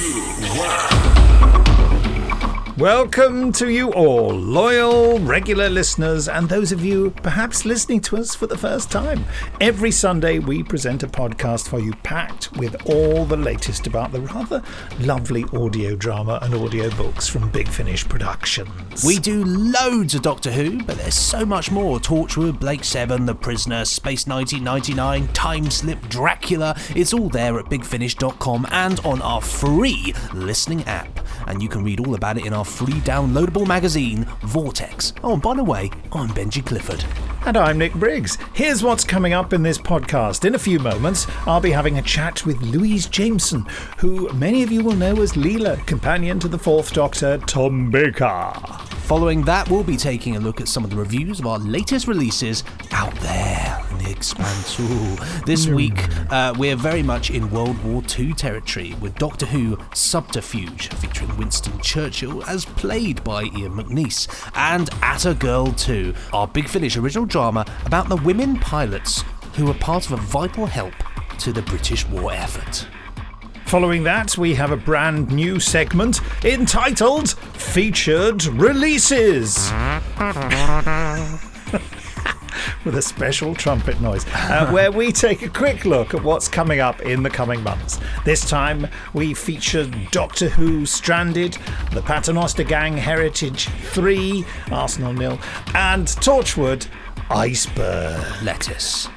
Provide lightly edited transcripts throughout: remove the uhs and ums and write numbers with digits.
Welcome to you all, loyal, regular listeners, and those of you perhaps listening to us for the first time. Every Sunday we present a podcast for you packed with all the latest about the rather lovely audio drama and audio books from Big Finish Productions. We do loads of Doctor Who, but there's so much more. Torchwood, Blake Seven, The Prisoner, Space 1999, Time Slip, Dracula. It's all there at bigfinish.com and on our free listening app. And you can read all about it in our free downloadable magazine, Vortex. Oh, and by the way, I'm Benji Clifford. And I'm Nick Briggs. Here's what's coming up in this podcast. In a few moments, I'll be having a chat with Louise Jameson, who many of you will know as Leela, companion to the Fourth Doctor, Tom Baker. Following that, we'll be taking a look at some of the reviews of our latest releases out there in the expanse. This week, we're very much in World War II territory with Doctor Who Subterfuge, featuring Winston Churchill as played by Ian McNeice, and At a Girl 2, our Big Finish original drama about the women pilots who were part of a vital help to the British war effort. Following that, we have a brand new segment entitled Featured Releases. With a special trumpet noise, where we take a quick look at what's coming up in the coming months. This time, we featured Doctor Who Stranded, The Paternoster Gang Heritage 3, Arsenal 0, and Torchwood Iceberg. Lettuce.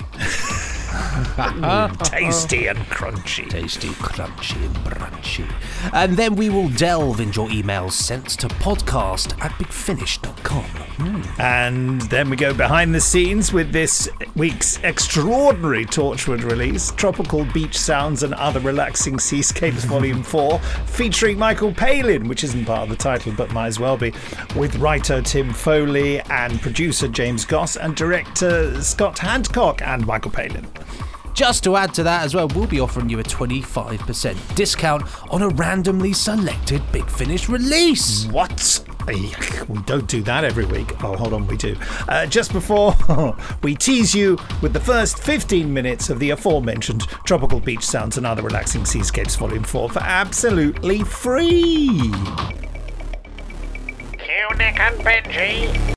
Tasty and crunchy. Tasty, crunchy and brunchy. And then we will delve into your emails sent to podcast@bigfinish.com. And then we go behind the scenes with this week's extraordinary Torchwood release, Tropical Beach Sounds and Other Relaxing Seascapes Volume 4, featuring Michael Palin, which isn't part of the title but might as well be, with writer Tim Foley and producer James Goss and director Scott Handcock and Michael Palin. Just to add to that as well, we'll be offering you a 25% discount on a randomly selected Big Finish release. What? We don't do that every week. Oh, hold on, we do. Just before we tease you with the first 15 minutes of the aforementioned Tropical Beach Sounds and Other Relaxing Seascapes Volume 4 for absolutely free. Cue Nick and Benji.